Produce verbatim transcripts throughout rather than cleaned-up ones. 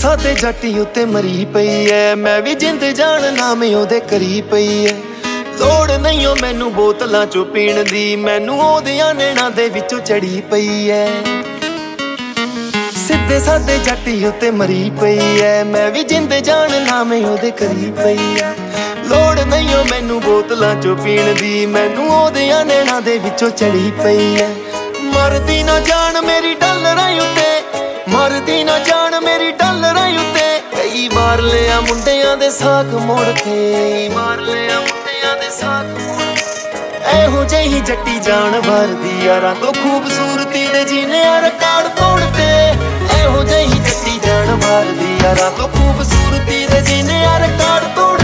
सादे जट्टी उत्ते मरी पई है, मैं भी जिंद जान नाम ओदे करी पई है। लोड़ नहीं हो मैनू बोतलां चों पीण दी, मैनू ओदियां नैणां दे विचों चढ़ी पई है। सिद्धे सादे जट्टी उत्ते मरी पई है, मैं भी जिंद जान नाम ओदे करी पई है। लोड़ नहीं हो मैनू बोतलां चों पीण दी, मैनू ओदियां नैणां दे विचों चढ़ी पई है। मरदी ना जान मेरी डॉलरां उत्ते, मरदी ना जान मेरी डॉलरां उत्ते, कई बार लिया मुंडियां दे साक मोड़ के, मार लिया मुंडियां दे साक मोड़ के। एहो जही जट्टी जान भरदी यारां तो खूबसूरती दे जीने रिकॉर्ड तोड़ते। एहो जही जट्टी जान भरदी यारां तो खूबसूरती दे जीने रिकॉर्ड तोड़ते।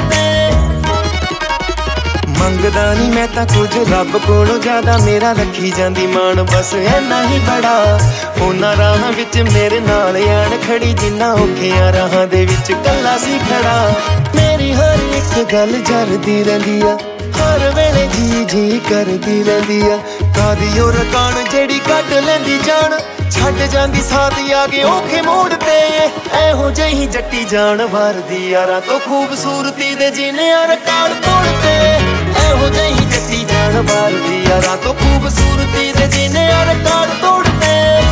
मंगदा नहीं मैं तां कुछ रब कोलों ज्यादा, मेरा रखी जांदी मान बस इन्ना ही बड़ा। उन्हां राहां विच मेरे नाल आण खड़ी, जिन्ना औखियां राहां दे विच कल्ला सी खड़ा। मेरी हर एक गल जरदी रहिंदी आ, हर वेले जी जी करदी रहिंदी आ। कादी ओ रकान जेड़ी कट लैंदी जान, छड्ड जांदी साथ आगे औखे मोड़ ते। एहो जही जट्टी जान भरदी यारां तो खूबसूरती दे जीने रिकॉर्ड तोड़ते। एहो जही जट्टी जान भरदी यारां तो खूबसूरती दे जीने रिकॉर्ड तोड़ते।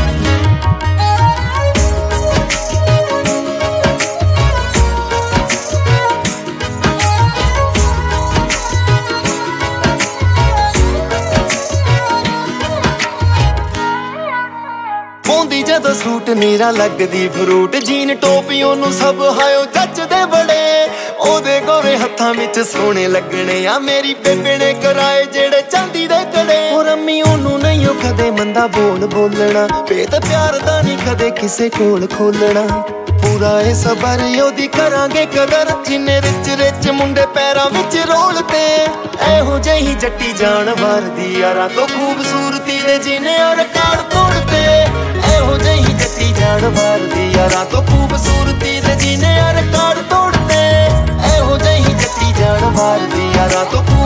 पाउंदी जदों सूट नीरा लगदी फ्रूट, जीन टोपी ओनू सब हायो जचदे बड़े। ओदे गोरे हत्थां विच सोहणे लगणे आ, मेरी बेबे ने कराए जेड़े चांदी दे कड़े। ओ रम्मी ओनू नहीं ओ कदे मंदा बोल बोलना, भेत प्यार दा नहीं कदे किसे कोल खोलना। पूरा ए सबर ओदी करांगे कदर, जिन्ने रिच रिच मुंडे पैरां विच रोलते। एहो जही जट्टी जान भरदी यारां तो खूबसूरती दे जीने रिकॉर्ड तोड़ते। एहो जही जट्टी जान भरदी यारां तो खूबसूरती दे जीने रिकॉर्ड तोड़ते। एहो जही जट्टी जान भरदी यारां तो